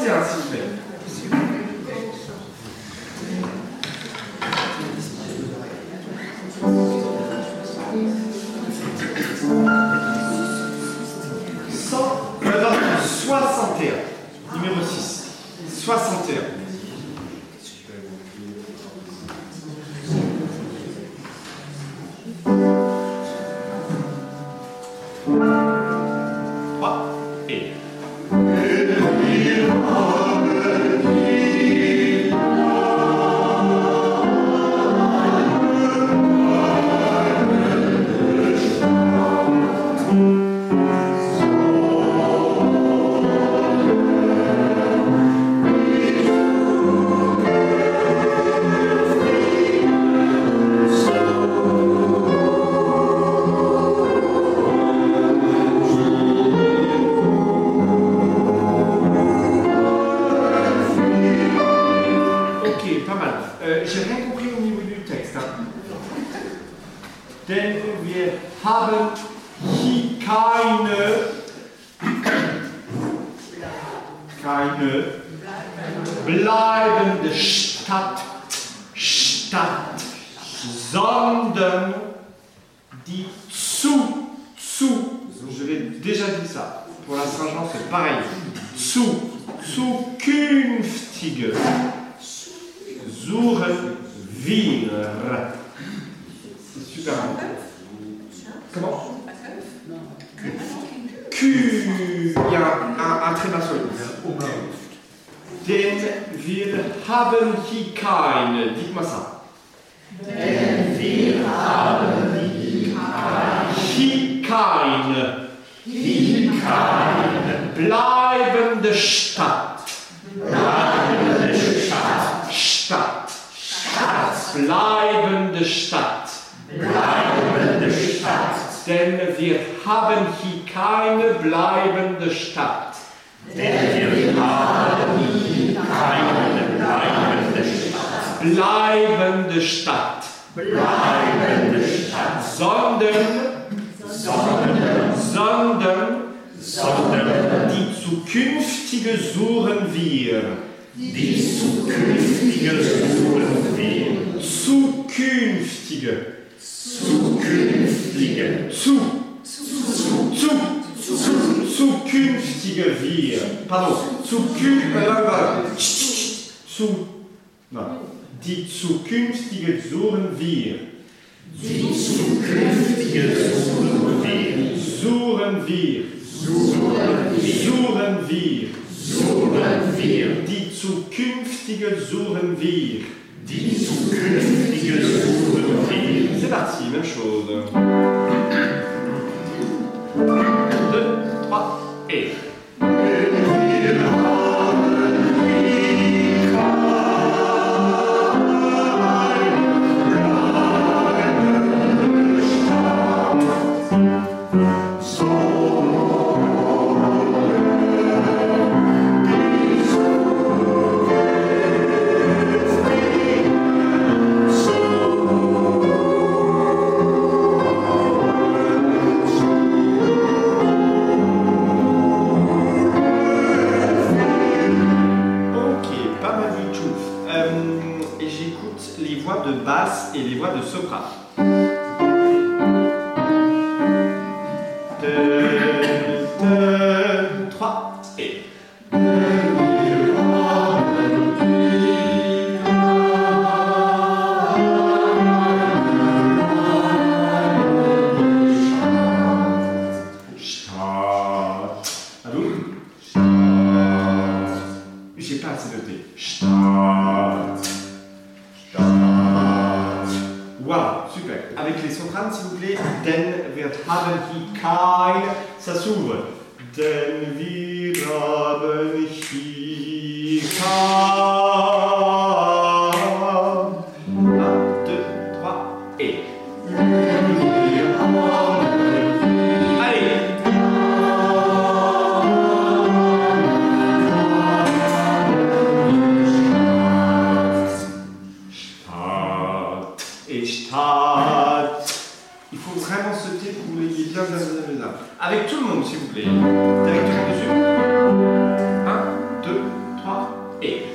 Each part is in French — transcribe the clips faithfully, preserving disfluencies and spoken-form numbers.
et un, s'il vous plaît. cent, euh, non, soixante et un. Numéro six. soixante et un. Dites-moi ça. Denn wir haben hier keine. Hier keine. Bleibende Stadt. Bleibende Stadt. Stadt. Stadt. Bleibende Stadt. Bleibende Stadt. Denn wir haben hier keine bleibende Stadt. Denn wir haben hier keine bleibende Stadt. Bleibende Stadt. Bleibende Stadt. Sondern, Sondern, sondern, sondern die zukünftige suchen wir. Die zukünftige suchen wir. Zukünftige. Zukünftige. Zu. Zu. Zu. Zu. Zukünftige wir. Pardon. Zukünftige. Zu. Nein. Die zukünftige suchen wir. Die zukünftige suchen wir. Suchen wir. Suchen wir. Suchen wir. Suchen wir. Die zukünftige suchen wir. Die zukünftige suchen wir. C'est parti, même chose. Deux, trois, et. Basse et les voix de soprano. Deux, deux, trois, et. J'ai pas assez noté. Voilà, super. Avec les sopranes, s'il vous plaît. Denn wir haben hier kein. Ça s'ouvre. Denn wir haben hier kein. Un, deux, trois, et. Allez. Et Stadt. Il faut vraiment sauter pour que vous l'ayez bien, bien, bien, bien. Avec tout le monde, s'il vous plaît. Avec tout le monde dessus. Un, deux, et.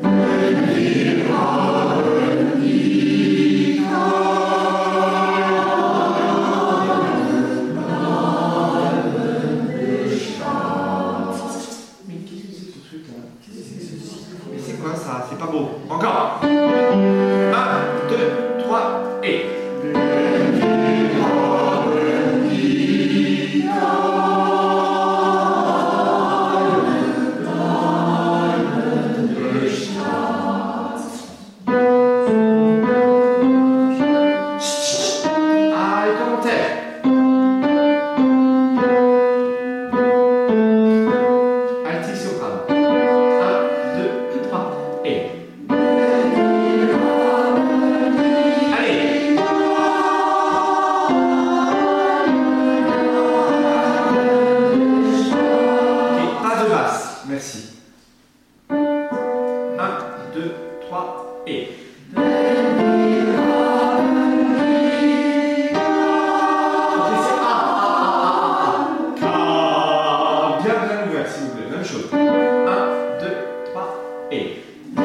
Ça, c'est pas beau. Encore. un, deux, trois, et. Ah, les commentaires. Altisoprano. un, deux, trois, et. Merci. un, deux, trois, et. Bien, bien ouvert, s'il vous plaît. Même chose. un, deux, trois, et.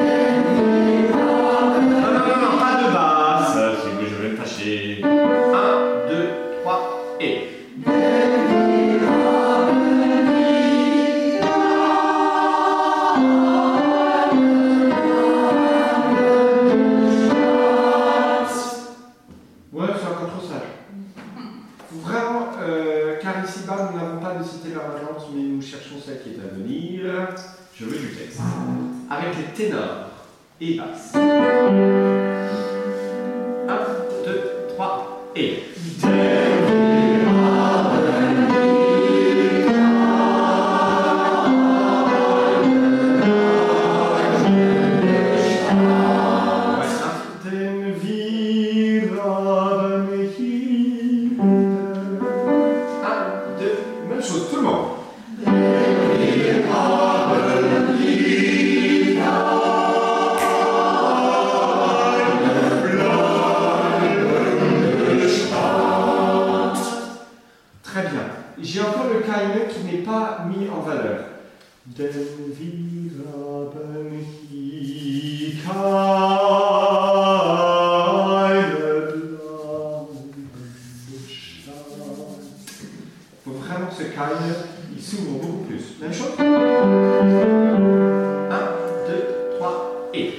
Non, non, non, non, pas de basse. C'est que je vais me fâcher. un, deux, trois, et. Vraiment, euh, car ici-bas, nous n'avons pas de cité variante, mais nous cherchons celle qui est à venir. Je veux du texte. Avec les ténors et basses. un, deux, trois, et. Même chose, tout le monde. Très bien. J'ai encore le Keine qui n'est pas mis en valeur. Vraiment, ce Keine, il s'ouvre beaucoup plus. Même chose. un, deux, trois, et.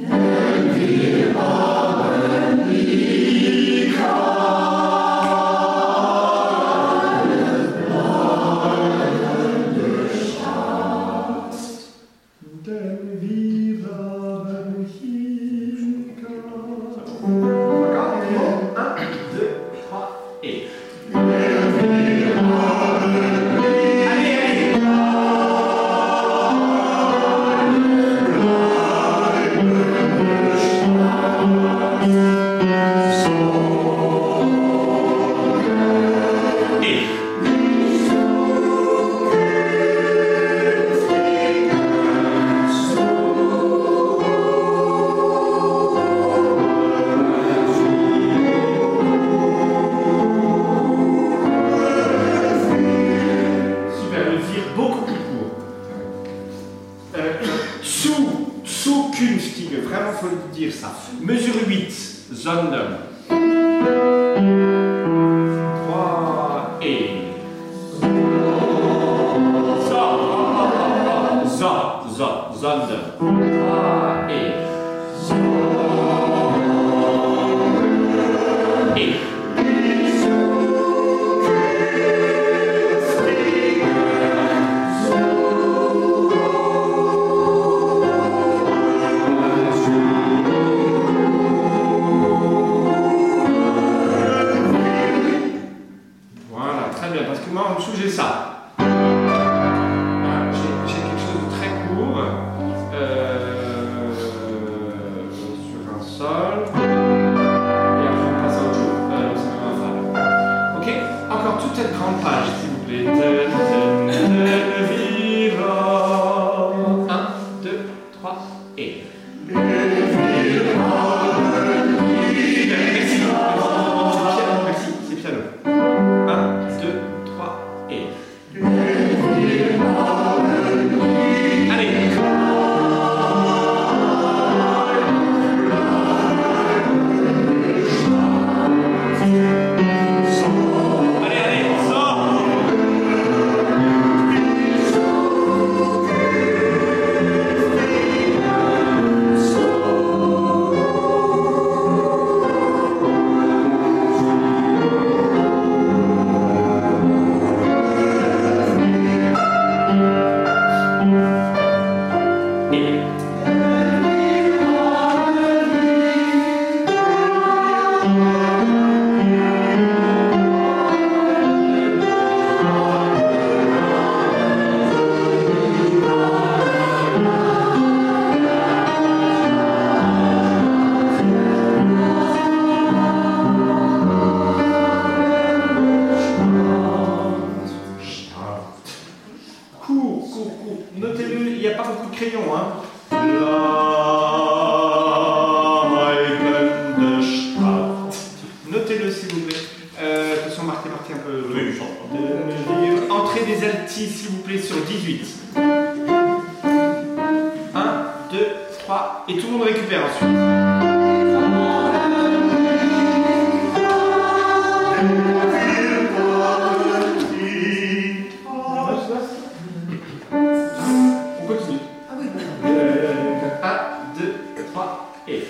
Vraiment, il faut dire ça. Mesure huit, Sondern. trois et. So. So, so, Sondern. trois et. Et. Parce que moi en dessous j'ai ça. Voilà, j'ai quelque chose de très court euh, sur un sol. Et après on passe à autre chose. Euh, c'est vraiment un fa. Ok, encore toute cette grande page s'il vous plaît. un, deux, trois et. Merci, c'est piano. un, deux, trois et. Allez. et. Notez-le s'il vous plaît. Euh, attention, marquez, marquez un peu. Oui, je chante pas. Entrée des altis s'il vous plaît sur dix-huit. un, deux, trois, et tout le monde récupère ensuite. On continue. Ah oui, un, deux, trois, et.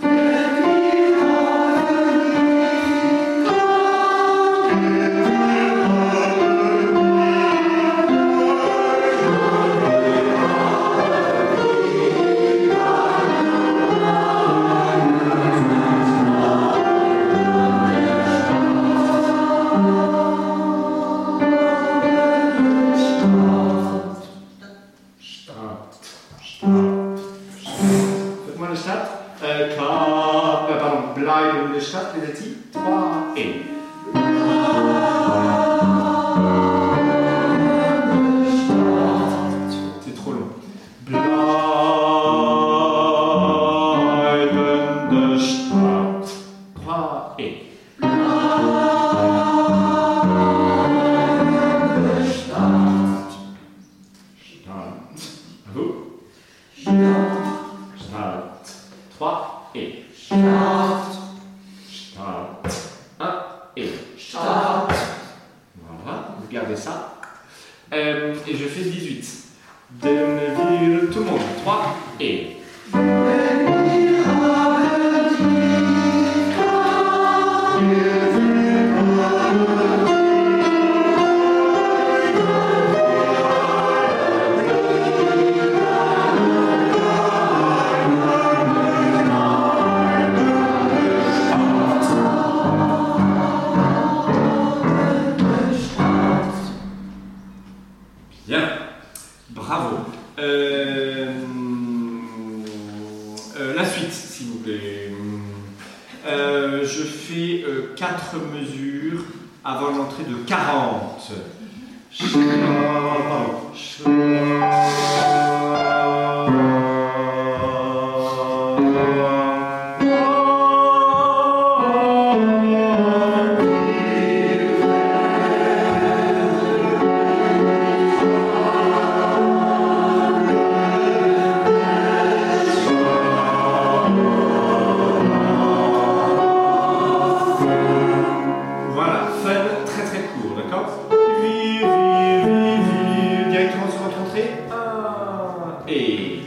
Faites-moi le start. Euh, K, euh, pardon, bleiben le start, les altis. trois, et. C'est trop long. Bleiben le start. trois, et. À vous. Start. trois et. Start. Start. un et. Start. Voilà, vous gardez ça. Euh, et je fais dix-huit. Den wir, tout le monde. trois et. Bien, bravo. Euh, euh, la suite, s'il vous plaît. Euh, je fais euh, quatre mesures avant l'entrée de quarante. Voilà, fun, très très court, d'accord? Vi, vi, vi, vi. Directement sur votre entrée. un et.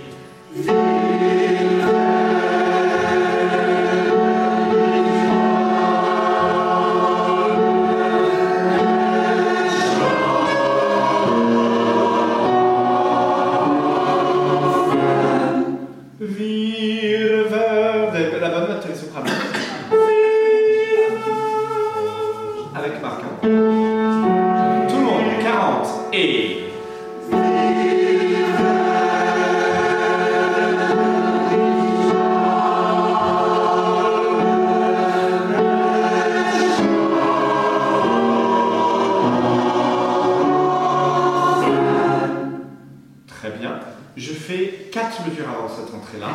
Wir, ver. Vous avez la bonne note, les sopranos. Avec Marc. Hein. Tout le monde, quarante et. Très bien. Je fais quatre mesures avant cette entrée-là.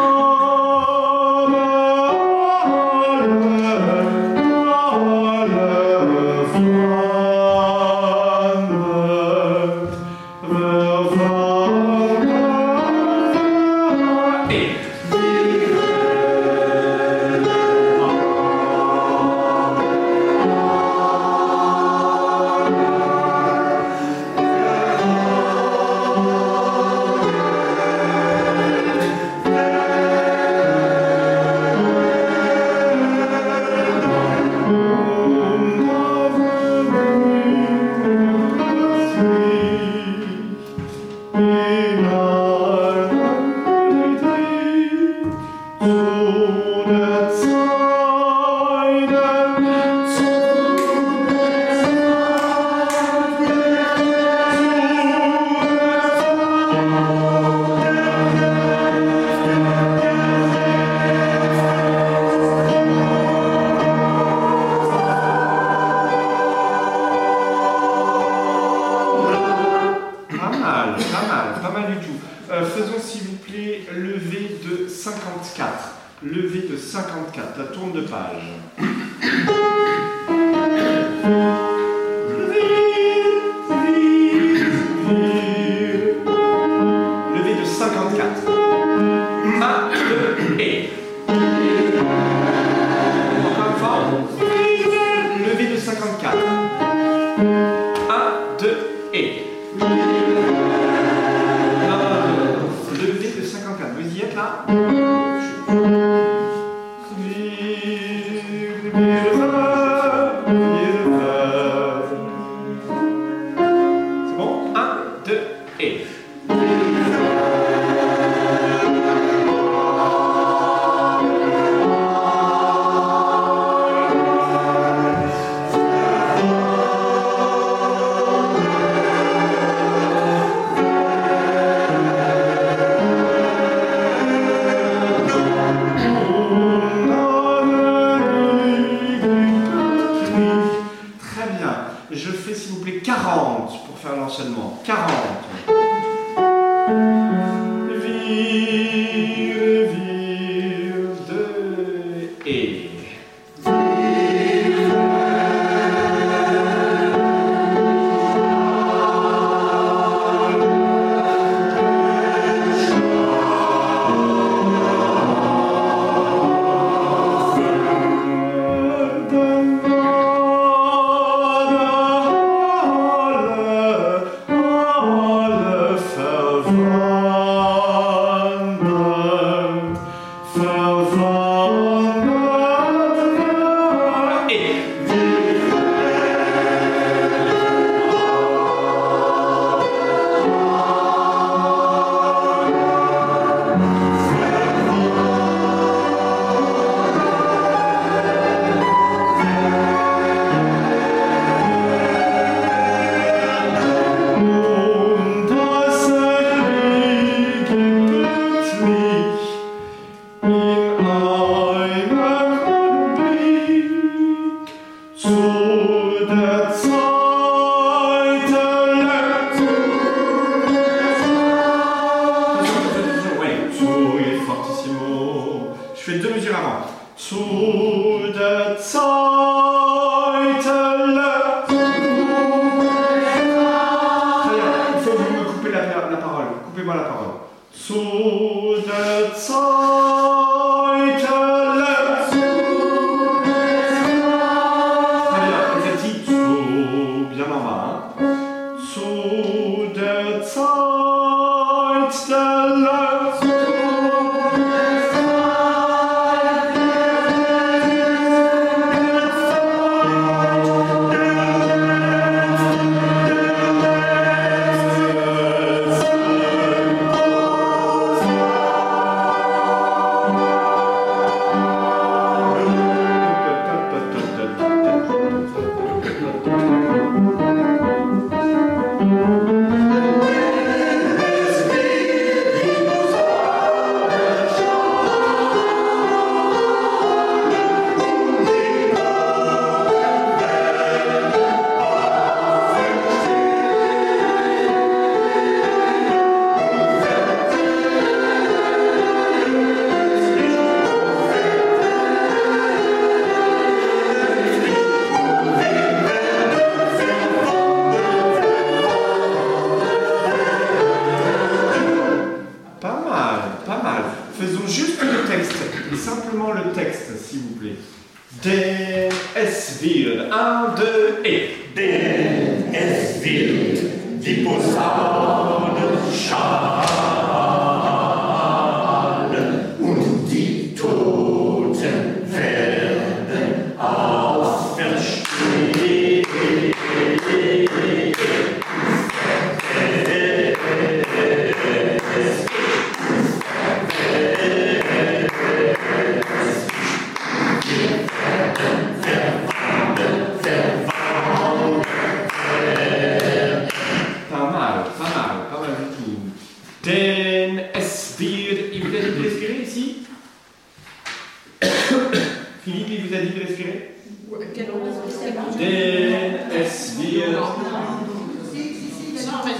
La Levé de cinquante-quatre, la tourne de page. Levé de cinquante-quatre. un, deux, et. Encore une fois. Levé de cinquante-quatre. un, deux, et. Levé de cinquante-quatre. Vous y êtes là? C'est bon? un, deux, et. quarante pour faire l'enchaînement. quarante. Vire, vire, de, et.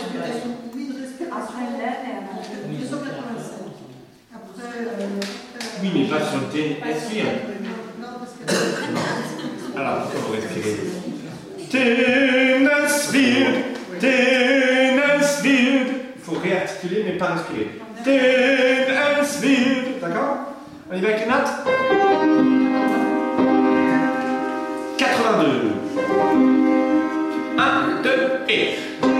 Après, euh, Oui, mais pas sur le T. Inspire. Alors, pourquoi vous respirez? Den inspire, den inspire. Il faut réarticuler, mais pas respirer. Den inspire. D'accord? On y va avec les notes? quatre-vingt-deux. un, deux, et.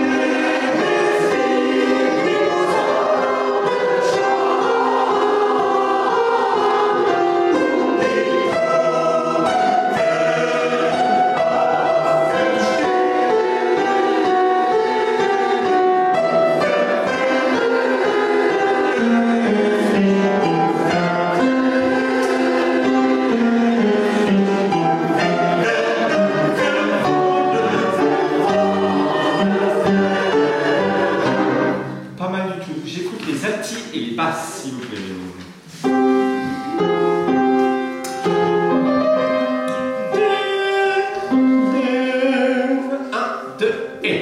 S'il vous plaît. un, deux, et.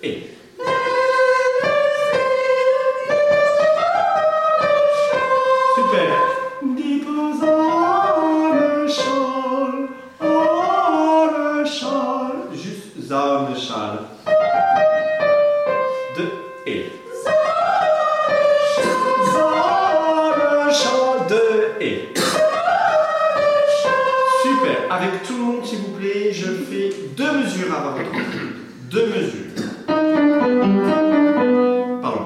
et. Super. Die Posaunenschall, ohne Schall. Juste Sonnenschall. De et. Sonnenschall, de et. Super. Avec tout le monde, s'il vous plaît, je fais deux mesures avant votre entrée. Deux mesures. Pardon.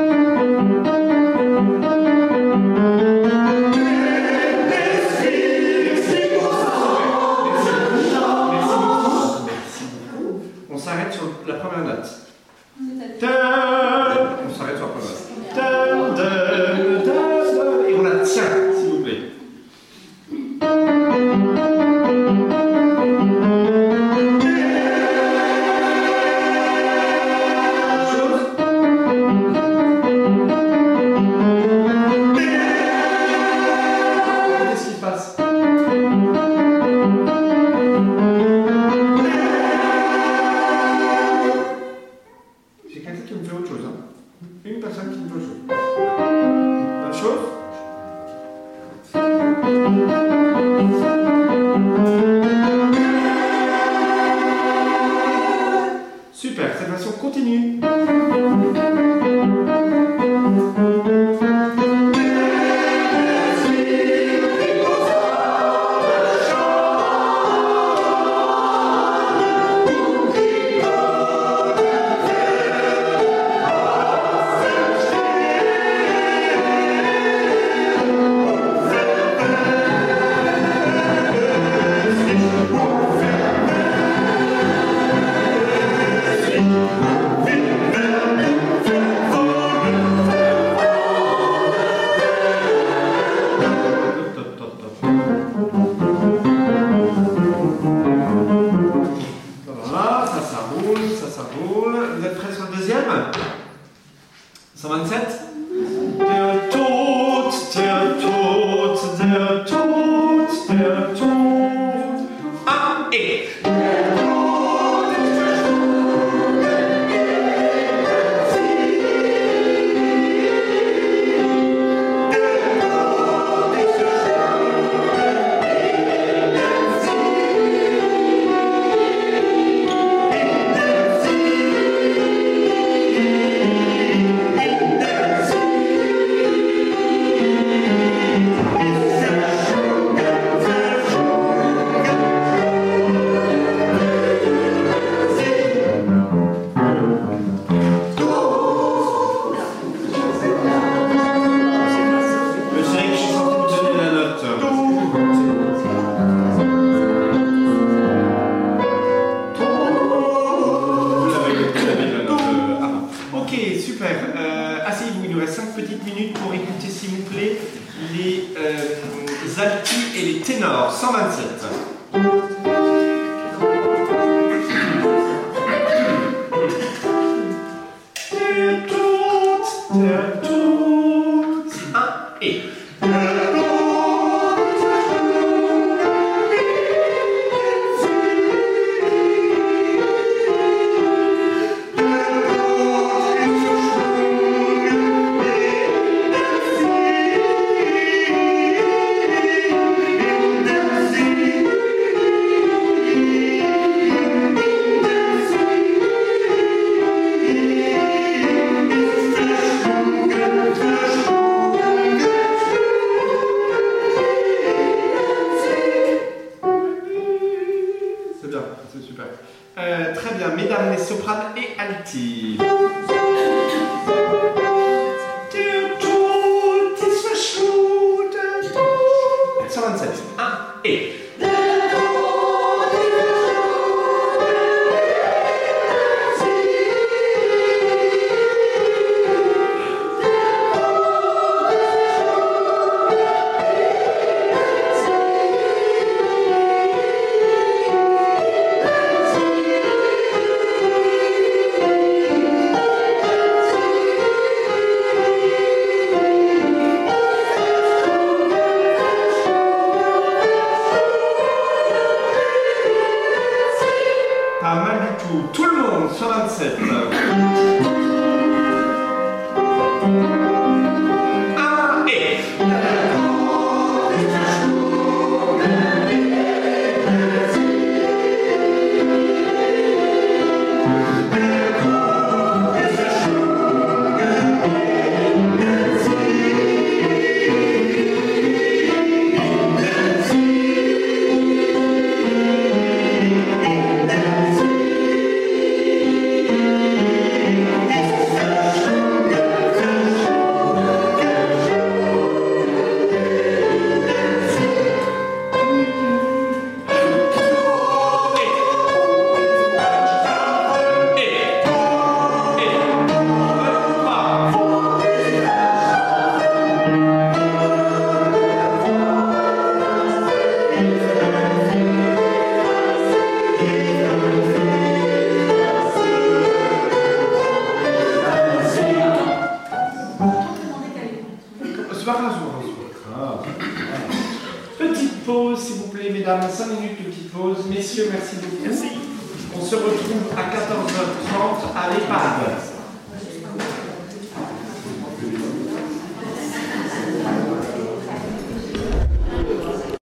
On s'arrête sur la première note. On s'arrête sur la première note. Et on la tient, s'il vous plaît. Qu'est-ce qui se passe? J'ai quelqu'un qui me fait autre chose. Hein. Une personne qui me fait autre chose. Même chose? Super, cette façon continue. Voilà, ça, ça roule, ça, ça roule. Vous êtes prêts sur le deuxième? cent vingt-sept. Der Tod, der Tod, der Tod, der Tod. Un et. Les euh, altis et les ténors. cent vingt-sept. Der Tod, der Tod. Un et. C'est super. Euh, très bien, mesdames les sopranes et altis. cent vingt-sept. un et. C'est pas grave, c'est pas grave. Petite pause, s'il vous plaît, mesdames. cinq minutes de petite pause. Messieurs, merci beaucoup. Merci. On se retrouve à quatorze heures trente à l'EHPAD.